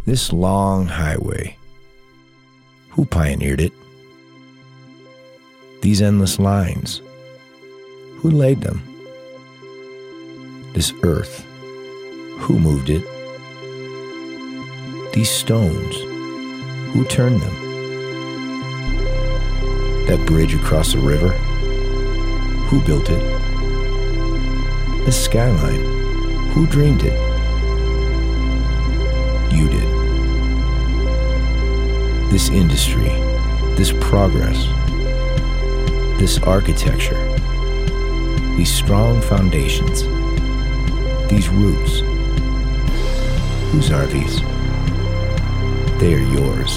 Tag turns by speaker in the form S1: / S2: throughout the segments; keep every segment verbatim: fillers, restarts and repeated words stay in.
S1: This long highway, who pioneered it? These endless lines, who laid them? This earth, who moved it? These stones, who turned them? That bridge across the river, who built it? This skyline, who dreamed it? You did. This industry, this progress, this architecture, these strong foundations, these roots, whose are these? They are yours.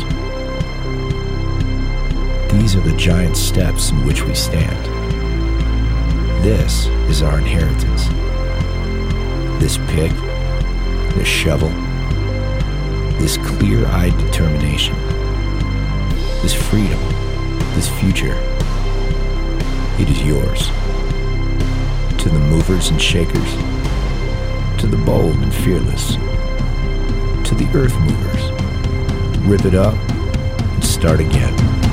S1: These are the giant steps in which we stand. This is our inheritance. This pick, this shovel, this clear-eyed determination, this freedom, this future, it is yours. To the movers and shakers, to the bold and fearless, to the earth movers, rip it up and start again.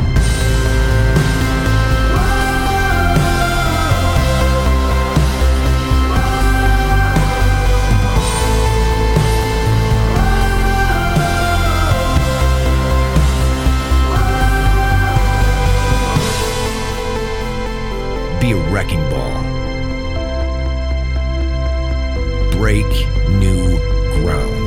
S1: Be a wrecking ball. Break new ground.